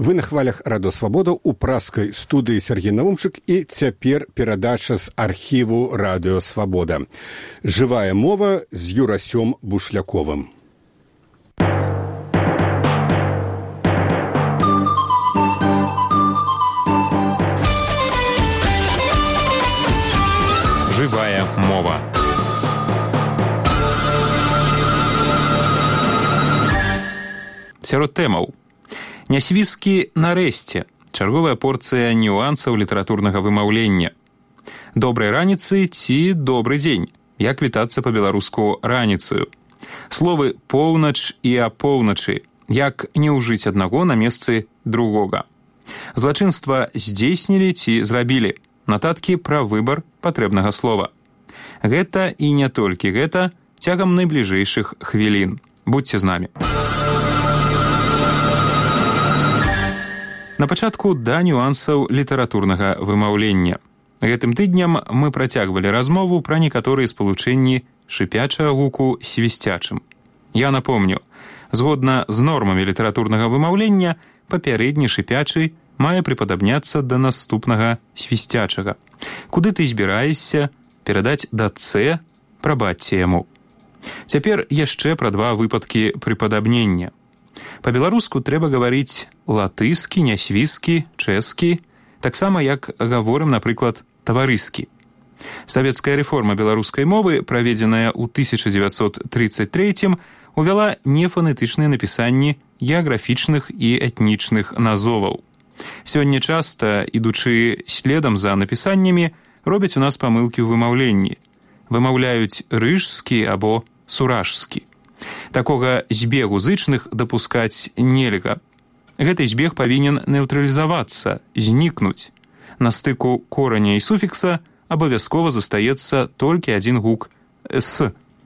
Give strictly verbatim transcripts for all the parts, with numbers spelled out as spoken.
Вы на хвалях Радо Свабода у праскай студыі Сергей Навумчык і цяпер перадача з архіву Радыё Свабода. Жывая мова з Юрасём Бушляковым. Жывая мова. Сярод тэмаў. Нясвізкі нарэшце. Чарговая порцыя нюансаў літаратурнага вымаўлення. Добрай раніцы ці добры дзень. Як вітацца па-беларуску раніцаю. Словы поўнач і апоўначы. Як не ўжыць аднаго на месцы другога. Злачынства здзейснілі ці зрабілі. Нататкі пра выбар патрэбнага слова. Гэта і не толькі гэта цягам найбліжэйшых хвілін. Будьце з намі. На пачатку да нюансаў літаратурнага вымаўлення. Гэтым тыдням мы працягвалі размову пра некаторыя спалучэнні шыпячага гуку свісцячым. Я напомню, згодна з нормамі літаратурнага вымаўлення, папярэдні шыпячы мае прыпадабняцца да наступнага свісцячага. Куды ты збіраешся перадаць да «ц», прабачце яму. Цяпер яшчэ пра два выпадкі прыпадабнення. Па-беларуску трэба гаварыць латыскі, нясвізкі, чэшскі, таксама як гаворым, напрыклад, таварыскі. Савецкая рэформа беларускай мовы, праведзеная ў тысяча дзевяцьсот трыццаць трэцім, увяла нефанетычныя напісанні геаграфічных і этнічных назоваў. Сёння часта, ідучы следам за напісаннямі, робяць у нас памылкі ў вымаўленні. Вымаўляюць рыжскі або суражскі. Такога збегу зычных дапускаць нельга. Гэты збег павінен нейтралізавацца, знікнуць. На стыку кораня і суфікса абавязкова застаецца толькі адзін гук «с».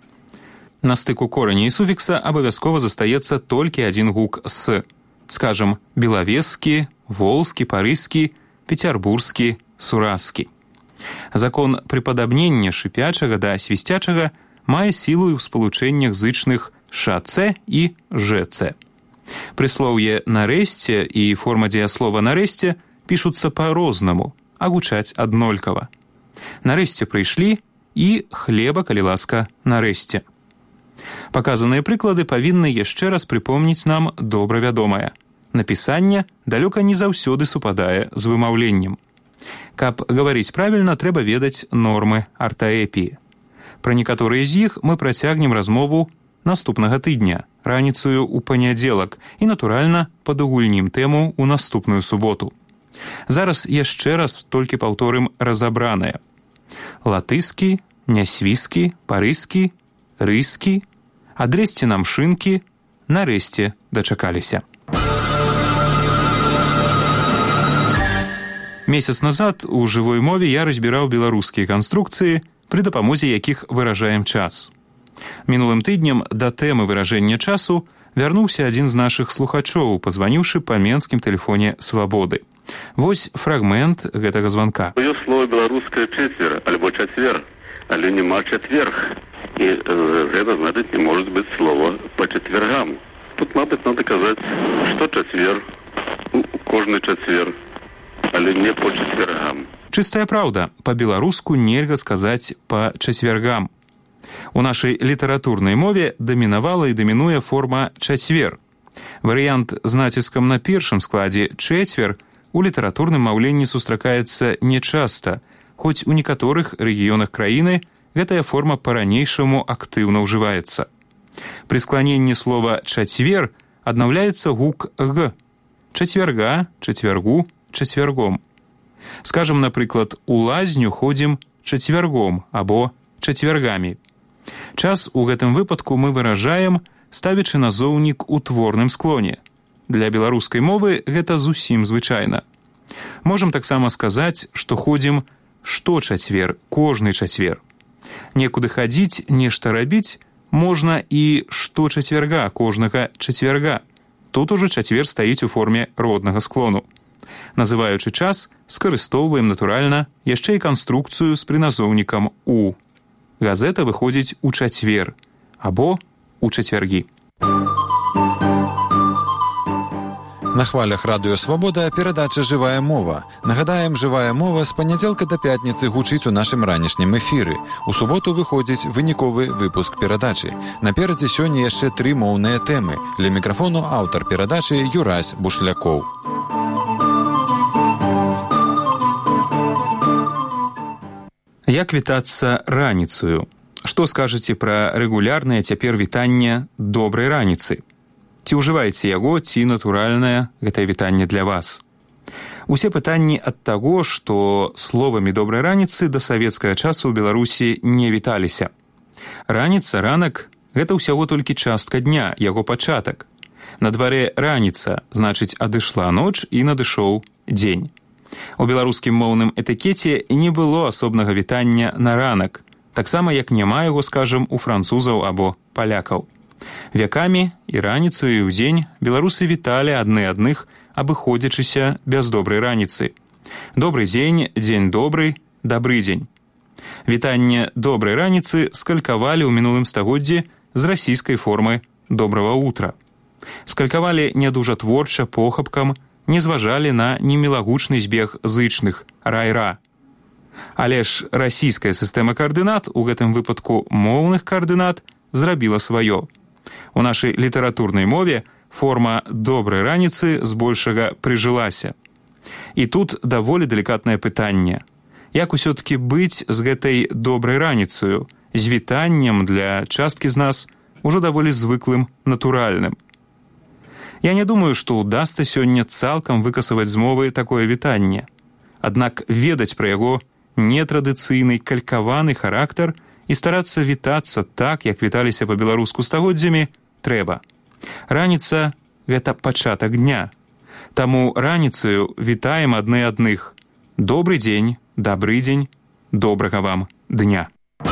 На стыку кораня і суфікса абавязкова застаецца толькі адзін гук «с». Скажам, белавескі, волскі, парыскі, пецярбурскі, суразкі. Закон прыпадабнення шыпячага да свісцячага мае сілу ў спалучэннях зычных «ш-ц» і «ж-ц». Прыслоўе «нарэшце» і форма дзеяслова «нарэшце» пішуцца па-рознаму, а гучаць аднолькава. Нарэшце прыйшлі і хлеба, калі ласка, нарэшце. Паказаныя прыклады павінны яшчэ раз прыпомніць нам добра вядомае. Напісанне далёка не заўсёды супадае з вымаўленнем. Каб гаварыць правільна, трэба ведаць нормы артаэпіі. Пра некаторыя з іх мы працягнем размову наступнага тыдня, раніцаю ў панядзелак і, натуральна, падагульнім тэму ў наступную суботу. Зараз яшчэ раз толькі паўторым разабранае. Латыскі, нясвізкі, парыскі, рыскі, адрэсьце нам шынкі, нарэшце дачакаліся. Месяц назад у жывой мове я разбіраў беларускія канструкцыі, пры дапамозе якіх выражаем час. Мінулым тыднем да тэмы выражэння часу вярнуўся адзін з нашых слухачоў, пазваніўшы па менскім тэлефоне «Свабоды». Вось фрагмент гэтага званка. Ёсць слово беларускае чацвер, альбо чацвер, але няма чатверг. І э, гэта, значыць, не можа быць слова па чацвергам. Тут, мабыць, надо казаць, што чацвер, кожны чацвер, але не па чацвергам. Чыстая праўда, па-беларуску нельга сказаць па чацвергам. У нашай літаратурнай мове дамінавала і дамінуе форма чацвер. Варыянт з націскам на першым складзе чэцвер у літаратурным маўленні сустракаецца нечаста, хоць у некаторых рэгіёнах краіны гэтая форма па-ранейшаму актыўна ўжываецца. Пры скланенні слова чацвер аднаўляецца гук «г». Чацвярга, чацвяргу, чацвяргом. Скажем, напрыклад, у лазню ходзім чацвяргом або чацвяргамі. Час у гэтым выпадку мы выражаем, ставячы назоўнік у творным склоне. Для беларускай мовы гэта зусім звычайна. Можам таксама сказаць, што ходзім што чацвер, кожны чацвер. Некуды хадзіць, нешта рабіць можна і што чацвярга, кожнага чацвярга. Тут ужо чацвер стаіць у форме роднага склону. Называючы час, скарыстоўваем, натуральна, яшчэ і канструкцыю з прыназоўнікам «у». Газета выходзіць у чацвер або у чацвяргі. На хвалях Радыё Свабода перадача «Жывая мова». Нагадаем, «Жывая мова» з панядзелка да пятніцы гучыць у нашым ранішнім эфіры. У суботу выходзіць выніковы выпуск перадачы. Наперадзе сёння яшчэ тры моўныя тэмы. Ля мікрафону аўтар перадачы Юрась Бушлякоў. Як вітацца раніцаю? Што скажаце пра рэгулярнае цяпер вітанне добрай раніцы? Ці ўжываеце яго, ці натуральнае гэтае вітанне для вас? Усе пытанні ад таго, што словамі добрай раніцы да савецкага часу ў Беларусі не віталіся. Раніца, ранак – гэта ўсяго толькі частка дня, яго пачатак. На дварэ раніца, значыць, адышла ноч і надышоў дзень. У беларускім моўным этыкеце не было асобнага вітання на ранак, таксама як няма яго, скажам, у французаў або палякаў. Вякамі і раніцу, і ўдзень беларусы віталі адны адных, абыходзячыся без добрай раніцы. Добры дзень, дзень добры, дабры дзень. Вітанне добрай раніцы скалькавалі ў мінулым стагоддзі з расійскай формы добрага утра. Скалькавалі не дужа творча, похапкам, не зважалі на немілагучны збег зычных рай-ра. Але ж расійская сістэма каардынат, у гэтым выпадку моўных каардынат, зрабіла сваё. У нашай літаратурнай мове форма добрай раніцы збольшага прыжылася. І тут даволі далікатнае пытанне. Як усё-такі быць з гэтай добрай раніцаю, з вітаннем для часткі з нас ужо даволі звыклым натуральным? Я не думаю, што ўдасца сёння цалкам выкасаваць з мовы такое вітанне. Аднак ведаць пра яго нетрадыцыйны, калькаваны характар і старацца вітацца так, як віталіся па-беларуску стагоддзямі, трэба. Раніца – гэта пачатак дня. Таму раніцаю вітаем адны адных. Добры дзень, дабры дзень, добрага вам дня.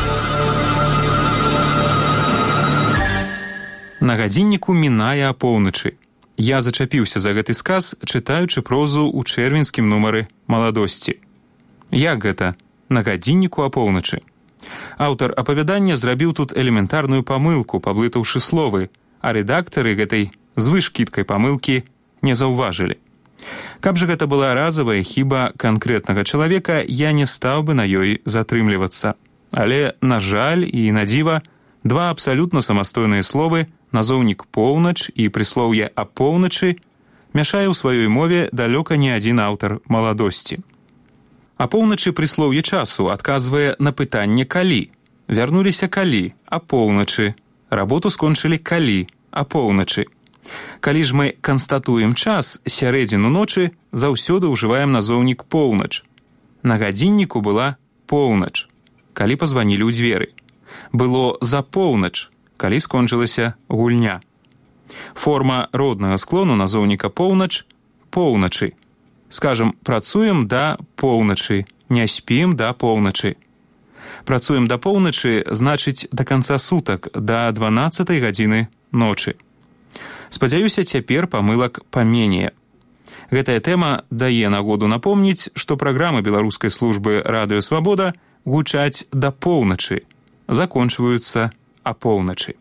На гадзінніку мінае апоўначы. Я зачапіўся за гэты сказ, чытаючы прозу ў чэрвеньскім нумары «Маладосці». Як гэта? На гадзінніку апоўначы. Аўтар апавядання зрабіў тут элементарную памылку, паблытаўшы словы, а рэдактары гэтай звышкідкай памылкі не заўважылі. Каб жа гэта была разавая хіба канкрэтнага чалавека, я не стаў бы на ёй затрымлівацца. Але, на жаль і на дзіва, два абсалютна самастойныя словы, назоўнік «поўнач» і прыслоўе «апоўначы» мяшае ў сваёй мове далёка не адзін аўтар «Маладосці». Апоўначы прыслоўе часу адказвае на пытанне «калі». Вярнуліся калі, апоўначы. Работу скончылі калі, апоўначы. Калі ж мы канстатуем час, сярэдзіну ночы, заўсёды ўжываем назоўнік «поўнач». На гадзінніку была поўнач, калі пазванілі ў дзверы. Было за поўнач, калі скончылася гульня. Форма роднага склону назоўніка «поўнач» – поўначы. Скажам, працуем да поўначы, не спім да поўначы. Працуем да поўначы, значыць, да канца сутак, да дванаццатай гадзіны ночы. Спадзяюся, цяпер памылак паменее. Гэтая тэма дае нагоду напомніць, што праграмы беларускай службы «Радыё Свабода» гучаць да поўначы, закончваюцца апоўначы.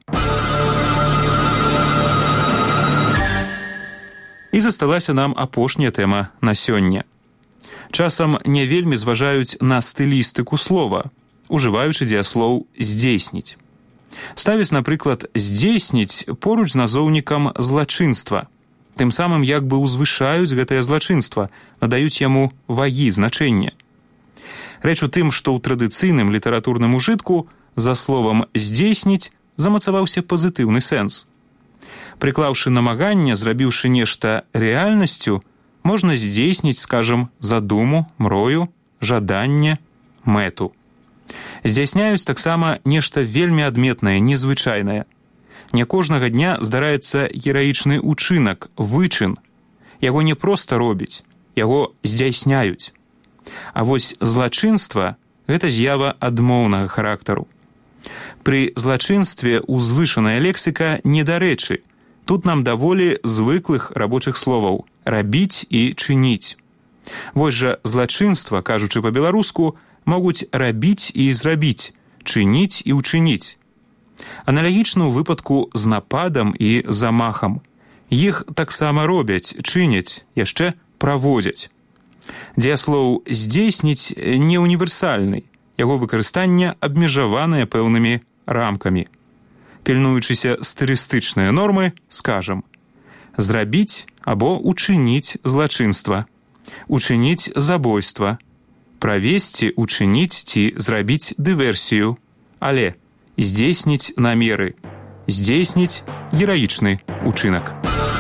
І засталася нам апошняя тэма на сёння. Часам не вельмі зважаюць на стылістыку слова, ужываючы дзеяслоў «здзейсніць». Ставіць, напрыклад, «здзейсніць» поруч з назоўнікам «злачынства». Тым самым як бы ўзвышаюць гэтае злачынства, надаюць яму вагі значэння. Рэч у тым, што ў традыцыйным літаратурным ужытку за словам «здзейсніць» замацаваўся пазітыўны сэнс. Прыклаўшы намаганне, зрабіўшы нешта рэальнасцю, можна здзейсніць, скажам, задуму, мрою, жаданне, мэту. Здзяйсняюць таксама нешта вельмі адметнае, незвычайнае. Не кожнага дня здараецца гераічны ўчынак, вычын. Яго не проста робіць, яго здзяйсняюць. А вось злачынства – гэта з'ява адмоўнага характару. Пры злачынстве узвышаная лексіка недарэчы. Тут нам даволі звыклых рабочых словаў «рабіць» і «чыніць». Вось жа злачынства, кажучы па-беларуску, могуць рабіць і зрабіць, чыніць і ўчыніць. Аналагічна ў выпадку з нападам і замахам. Іх таксама робяць, чыняць, яшчэ праводзяць. Дзеяслоў «здзейсніць» не універсальны, яго выкарыстанне абмежаванае пэўнымі рамкамі. Пільнуючыся стылістычныя нормы, скажам: зрабіць або учыніць злачынства, учыніць забойства, правесці, учыніць ці зрабіць дыверсію, але здзейсніць намеры, здзейсніць гераічны учынак.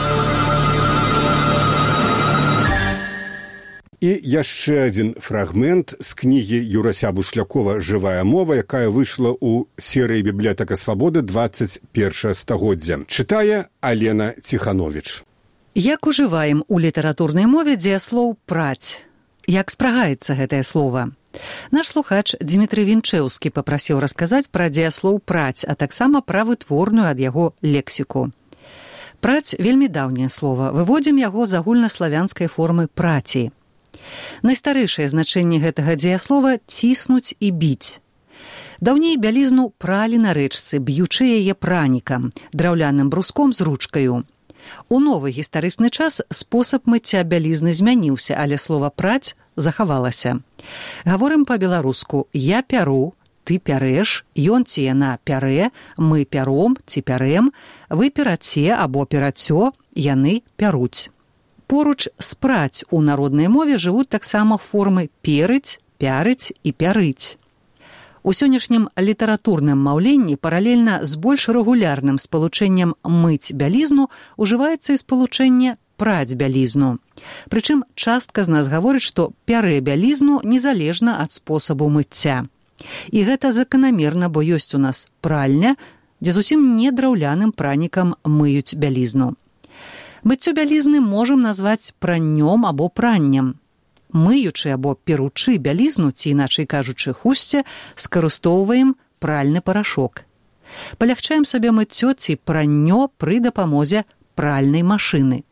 І яшчэ адзін фрагмент з кнігі Юрася Бушлякова «Жывая мова», якая выйшла ў серыі «Бібліятэка свабоды» двадцать першае стагоддзя. Чытае Алена Ціхановіч. Як ужываем у літаратурнай мове дзеяслоў «праць»? Як спрагаецца гэтае слова? Наш слухач Дмітрый Вінчэўскі папрасіў расказаць пра дзеяслоў «праць», а таксама пра вытворную ад яго лексіку. «Праць» – вельмі даўняе слова. Выводзім яго з агульнаславянскай формы «праці». Найстарэйшае значэнне гэтага дзеяслова – ціснуць і біць. Даўней бялізну пралі на рэчцы, б'ючы яе пранікам, драўляным бруском з ручкаю. У новы гістарычны час спосаб мыцця бялізны змяніўся, але слова «праць» захавалася. Гаворым па-беларуску: я пяру, ты пярэш, ён ці яна пярэ, мы пяром ці пярэм, вы пераце або перацё, яны пяруць. Поруч з «праць» у народнай мове жывуць таксама формы «перыць», «пярыць» і «пярыць». У сённяшнім літаратурным маўленні паралельна з больш рэгулярным спалучэннем «мыць бялізну» ужываецца і спалучэнне «праць бялізну». Прычым частка з нас гаворыць, што пярэ бялізну незалежна ад спосабу мыцця. І гэта заканамерна, бо ёсць у нас пральня, дзе зусім не драўляным пранікам мыюць бялізну. Мыццё бялізны можам назваць праннём або праннем. Мыючы або перучы бялізну, ці іначай кажучы хусце, скарыстоўваем пральны парашок. Палягчаем сабе мыццё ці праннё пры дапамозе пральнай машыны.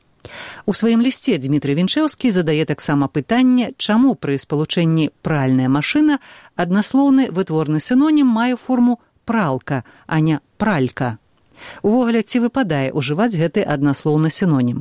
У сваім лісце Дмітрый Вінчэўскі задае таксама пытанне, чаму пры спалучэнні пральная машына аднаслоўны вытворны сінонім мае форму пралка, а не пралька. Увогуле, ці выпадае ўжываць гэты аднаслоўны сінонім?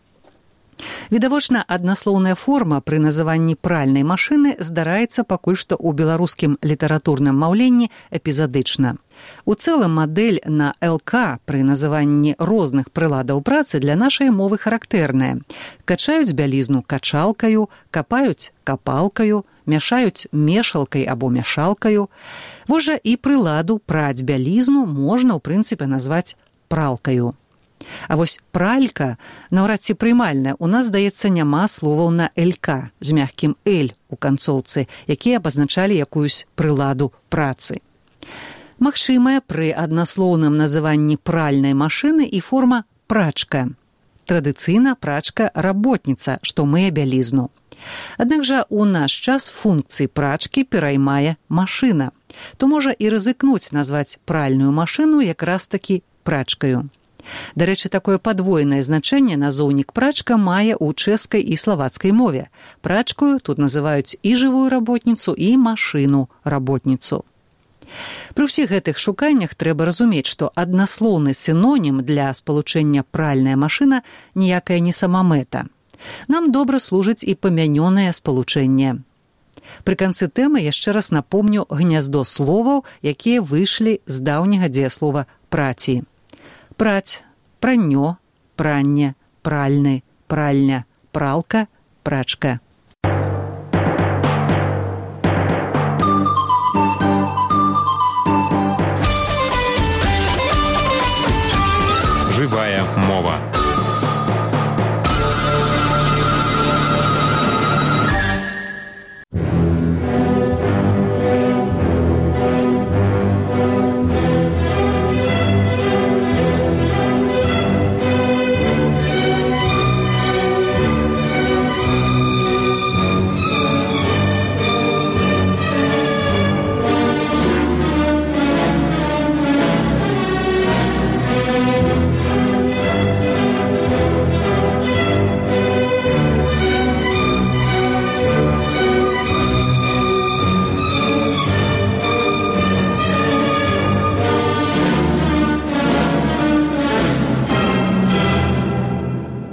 Відавочна, аднаслоўная форма пры называнні пральнай машыны здараецца пакуль што ў беларускім літаратурным маўленні эпізадычна. У цэлым мадэль на ЛК пры называнні розных прыладаў працы для нашай мовы характэрная. Качаюць бялізну качалкаю, капаюць капалкаю, мяшаюць мешалкай або мяшалкаю. Вось жа і прыладу праць бялізну можна, ў прынцыпе, назваць пралкаю. А вось пралька наўрад ці прымальная. У нас, здаецца, няма словаў на «лк» з мягкім «л» у канцоўцы, якія абазначалі якуюсь прыладу працы. Магчымая пры аднаслоўным называнні пральнай машыны і форма «прачка». Традыцыйна прачка – работніца, што мые бялізну. Аднак жа у наш час функцыі прачкі пераймае машына. То можа і рызыкнуць назваць пральную машыну якраз-такі прачкаю. Дарэчы, такое падвойнае значэнне назоўнік прачка мае ў чэшскай і славацкай мове. Прачкаю тут называюць і жывую работніцу, і машыну-работніцу. Пры ўсіх гэтых шуканнях трэба разумець, што аднаслоўны сінонім для спалучэння пральная машына ніякая не самамэта. Нам добра служыць і памянёнае спалучэнне. Пры канцы тэмы яшчэ раз напомню гняздо словаў, якія выйшлі з даўняга дзеяслова «праці». Праць, праннё, пранне, пральны, пральня, пралка, прачка. Жывая мова.